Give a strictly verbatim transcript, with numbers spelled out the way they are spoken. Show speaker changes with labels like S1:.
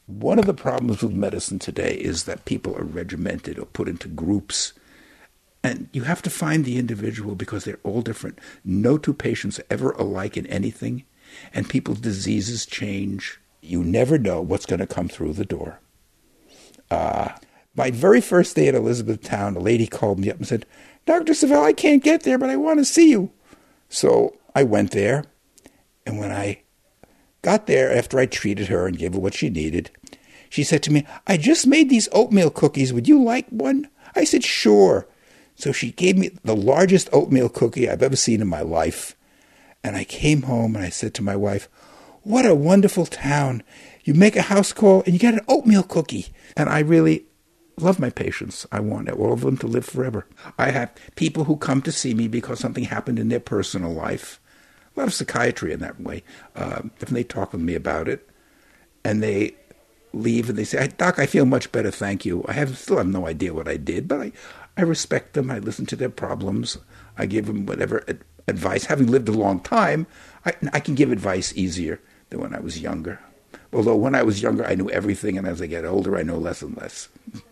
S1: One of the problems with medicine today is that people are regimented or put into groups. And you have to find the individual because they're all different. No two patients are ever alike in anything. And people's diseases change. You never know what's going to come through the door. Uh, my very first day at Elizabethtown, a lady called me up and said, Doctor Savelle, I can't get there, but I want to see you. So I went there. And when I got there, after I treated her and gave her what she needed, she said to me, I just made these oatmeal cookies. Would you like one? I said, sure. So she gave me the largest oatmeal cookie I've ever seen in my life. And I came home and I said to my wife, what a wonderful town. You make a house call and you get an oatmeal cookie. And I really love my patients. I want all of them to live forever. I have people who come to see me because something happened in their personal life. A lot of psychiatry in that way. Um, if they talk with me about it and they leave and they say, Doc, I feel much better, thank you. I have still have no idea what I did, but I, I respect them. I listen to their problems. I give them whatever ad- advice. Having lived a long time, I, I can give advice easier than when I was younger. Although when I was younger, I knew everything, and as I get older, I know less and less.